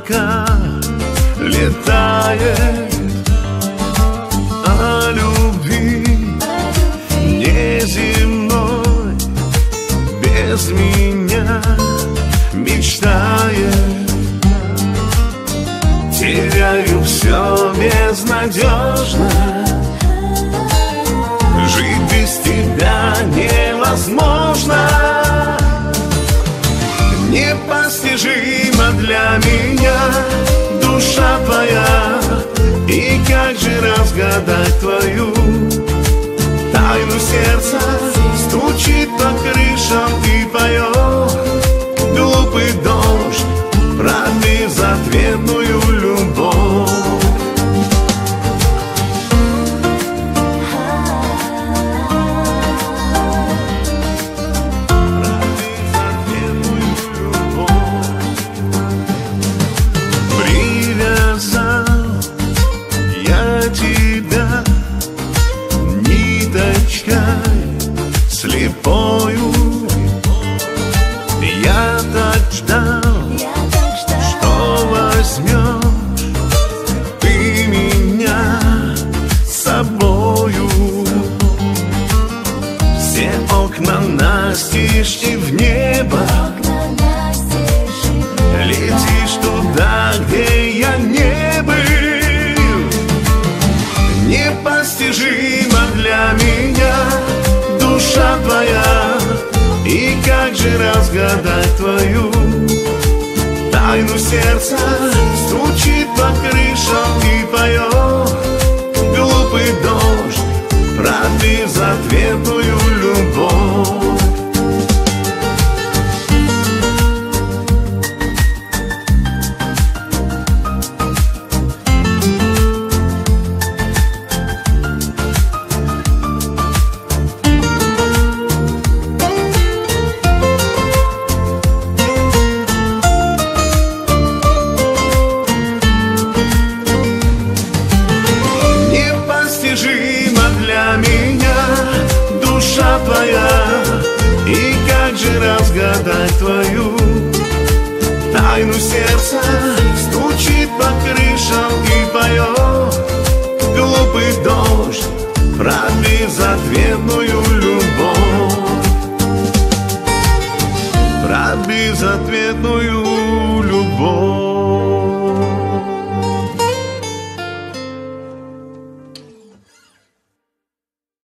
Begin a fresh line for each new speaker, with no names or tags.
облака летает о любви неземной, без меня мечтает. Теряю все безнадежно, жить без тебя невозможно. Непостижима для меня душа твоя, и как же разгадать твою тайну сердца? Стучит по крышам и поет глупый дождь про безответную любовь. Слепою я так ждал, что возьмешь ты меня с собою. Все окна настежь и в небо летишь туда, где я не был. Непостижимо для меня душа твоя, и как же разгадать твою тайну сердца? Стучит по крышам и поет глупый дождь про безответную любовь. Для меня душа твоя, и как же разгадать твою тайну сердца? Стучит по крышам и поет глупый дождь про безответную любовь, про безответную